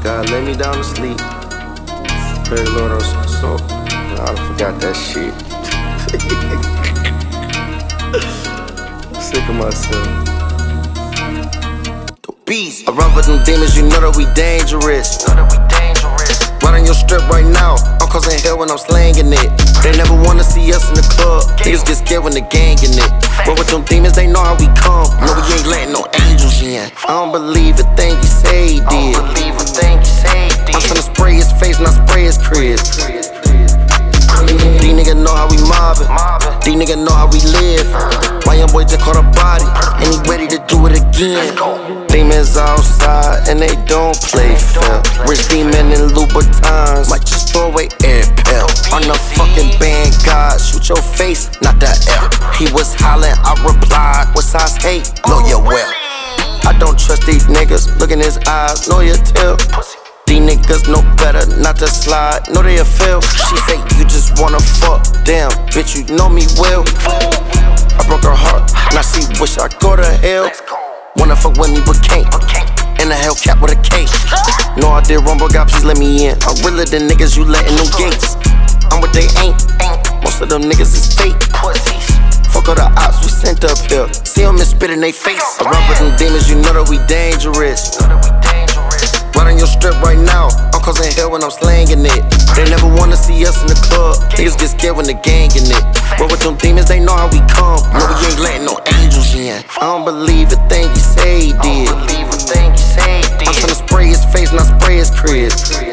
God lay me down to sleep. Pray the Lord on some soul. I done forgot that shit. Sick of myself. The beast. I run with them demons, you know that we dangerous. Right on your strip right now, I'm causing hell when I'm slanging it. They never wanna see us in the club, niggas get scared when the gang in it. But with them demons, they know how we come. No, we ain't letting no angels in. I don't believe a thing you say he did. I'm tryna spray his face, not spray his crib. These niggas know how we mobbin'. These niggas know how we live. My young boy just caught a body, and he ready to do it again. Demons outside, and they don't play fair. Rich demon in Louboutins, might just throw away air pill. On the fucking band, God, shoot your face, not the air. He was hollering, I replied, what size hate? Know you well. I don't trust these niggas, look in his eyes, know you tell. These niggas know better not to slide, know they a fail. She say you just wanna fuck, damn, bitch you know me well. I broke her heart, now she wish I go to hell. Wanna fuck with me but can't, in a Hellcat with a K. Know I did wrong but God please let me in. I'm realer than niggas you letting them gates. I'm what they ain't, most of them niggas is fake. Fuck all the ops we sent up here, see them and spit in they face. I run with them demons, you know that we dangerous. Right on your strip right now, I'm causing hell when I'm slanging it. They never wanna see us in the club, niggas get scared when the gang in it. But with them demons, they know how we come. No, we ain't letting no angels in. I don't believe a thing you say he did. I'm tryna spray his face, not spray his crib.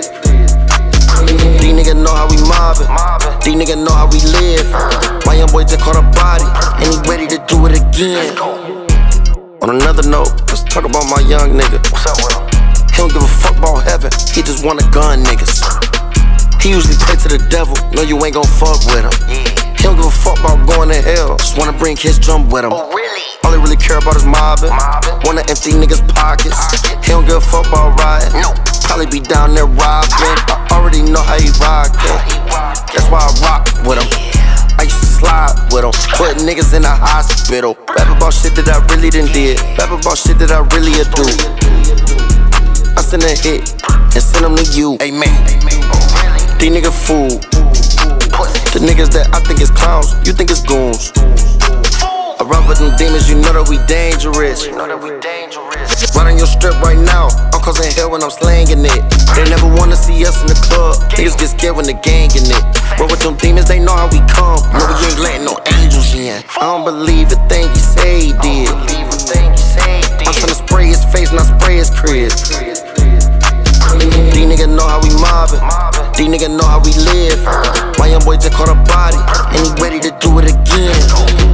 These niggas know how we mobbin'. These niggas know how we live. My young boy just caught a body, and he ready to do it again. On another note, let's talk about my young nigga. What's up with him? He don't give a fuck about heaven, he just wanna gun niggas. He usually pray to the devil, know you ain't gon' fuck with him. He don't give a fuck about going to hell, just wanna bring his drum with him. Oh, really? All he really care about is mobbing, wanna empty niggas' pockets. He don't give a fuck about riding, probably be down there robbing. I already know how he rockin', that's why I rock with him. I used to slide with him, put niggas in the hospital. Rap about shit that I really done did, rap about shit that I really do. I send a hit and send them to you. Amen. These niggas fool. The niggas that I think is clowns, you think is goons. I run with them demons, you know that we dangerous. Right on your strip right now, I'm causing hell when I'm slanging it. They never wanna see us in the club, niggas get scared when the gang in it. But with them demons, they know how we come. No, we ain't letting no angels in. I don't believe a thing you say he did. I'm tryna spray his face, not spray his crib. These niggas know how we mobbin'. These niggas know how we live. My young boy just caught a body, and he ready to do it again.